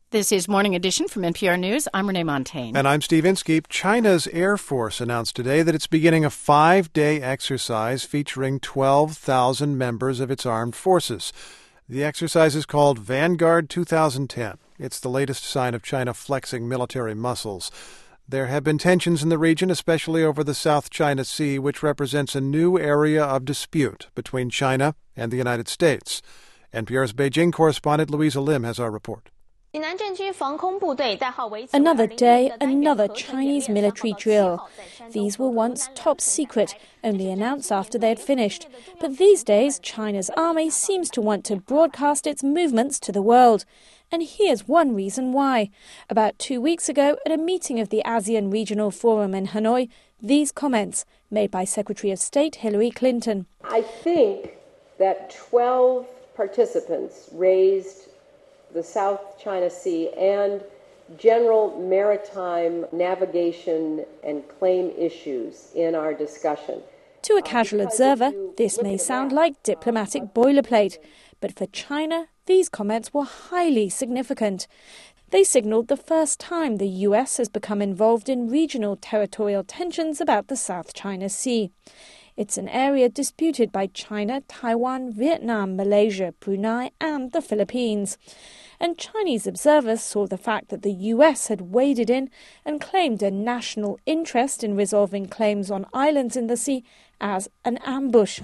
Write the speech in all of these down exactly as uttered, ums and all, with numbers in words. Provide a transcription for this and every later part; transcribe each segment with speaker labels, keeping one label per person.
Speaker 1: This is Morning Edition from N P R News. I'm Renee Montagne.
Speaker 2: And I'm Steve Inskeep. China's Air Force announced today that it's beginning a five-day exercise featuring twelve thousand members of its armed forces. The exercise is called Vanguard two thousand ten. It's the latest sign of China flexing military muscles. There have been tensions in the region, especially over the South China Sea, which represents a new area of dispute between China and the United States. N P R's Beijing correspondent Louisa Lim has our report.
Speaker 3: Another day, another Chinese military drill. These were once top secret, only announced after they had finished. But these days, China's army seems to want to broadcast its movements to the world. And here's one reason why. About two weeks ago, at a meeting of the ASEAN Regional Forum in Hanoi, these comments made by Secretary of State Hillary Clinton.
Speaker 4: I think that twelve participants raised the South China Sea and general maritime navigation and claim issues in our discussion.
Speaker 3: To a casual observer, this may sound like diplomatic boilerplate, but for China, these comments were highly significant. They signalled the first time the U S has become involved in regional territorial tensions about the South China Sea. It's an area disputed by China, Taiwan, Vietnam, Malaysia, Brunei and the Philippines. And Chinese observers saw the fact that the U S had waded in and claimed a national interest in resolving claims on islands in the sea as an ambush.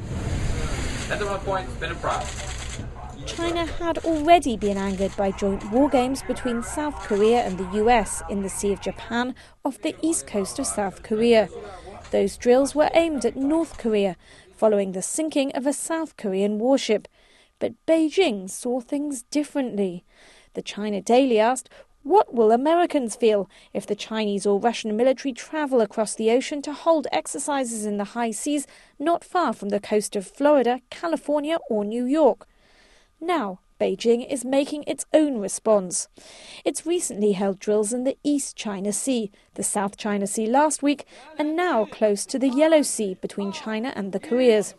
Speaker 3: China had already been angered by joint war games between South Korea and the U S in the Sea of Japan off the east coast of South Korea. Those drills were aimed at North Korea, following the sinking of a South Korean warship. But Beijing saw things differently. The China Daily asked, what will Americans feel if the Chinese or Russian military travel across the ocean to hold exercises in the high seas not far from the coast of Florida, California or New York? Now, Beijing is making its own response. It's recently held drills in the East China Sea, the South China Sea last week, and now close to the Yellow Sea between China and the Koreas.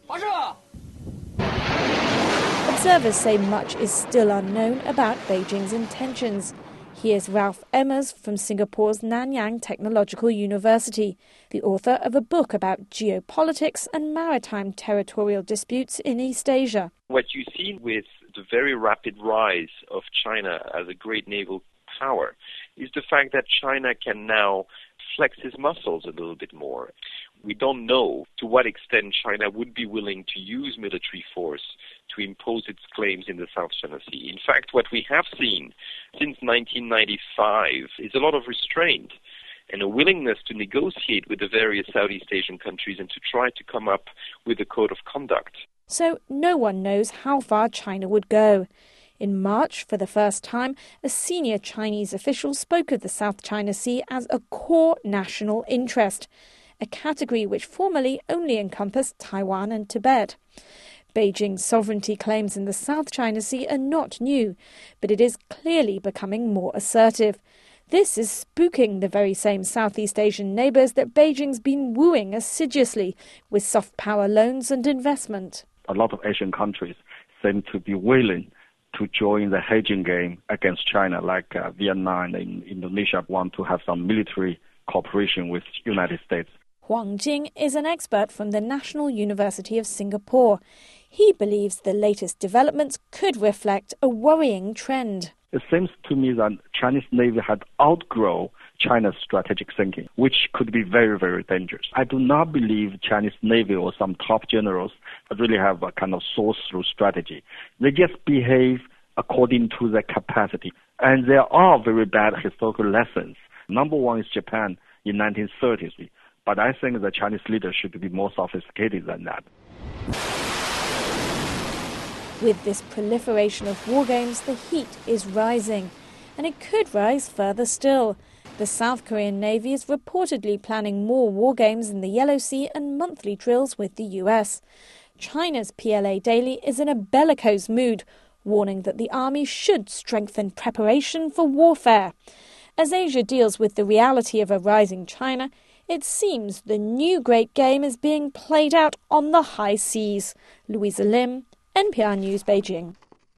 Speaker 3: Observers say much is still unknown about Beijing's intentions. Here's Ralph Emmers from Singapore's Nanyang Technological University, the author of a book about geopolitics and maritime territorial disputes in East Asia.
Speaker 5: What you see with the very rapid rise of China as a great naval power is the fact that China can now flex its muscles a little bit more. We don't know to what extent China would be willing to use military force to impose its claims in the South China Sea. In fact, what we have seen since nineteen ninety-five is a lot of restraint and a willingness to negotiate with the various Southeast Asian countries and to try to come up with a code of conduct.
Speaker 3: So no one knows how far China would go. In March, for the first time, a senior Chinese official spoke of the South China Sea as a core national interest, a category which formerly only encompassed Taiwan and Tibet. Beijing's sovereignty claims in the South China Sea are not new, but it is clearly becoming more assertive. This is spooking the very same Southeast Asian neighbours that Beijing's been wooing assiduously with soft power loans and investment.
Speaker 6: A lot of Asian countries seem to be willing to join the hedging game against China, like uh, Vietnam and Indonesia want to have some military cooperation with the United States.
Speaker 3: Huang Jing is an expert from the National University of Singapore. He believes the latest developments could reflect a worrying trend.
Speaker 6: It seems to me that Chinese Navy had outgrown China's strategic thinking, which could be very, very dangerous. I do not believe Chinese Navy or some top generals really have a kind of source-through strategy. They just behave according to their capacity. And there are very bad historical lessons. Number one is Japan in nineteen thirties. But I think the Chinese leaders should be more sophisticated than that.
Speaker 3: With this proliferation of war games, the heat is rising, and it could rise further still. The South Korean Navy is reportedly planning more war games in the Yellow Sea and monthly drills with the U S. China's P L A Daily is in a bellicose mood, warning that the army should strengthen preparation for warfare. As Asia deals with the reality of a rising China, it seems the new great game is being played out on the high seas. Louisa Lim, N P R News, Beijing.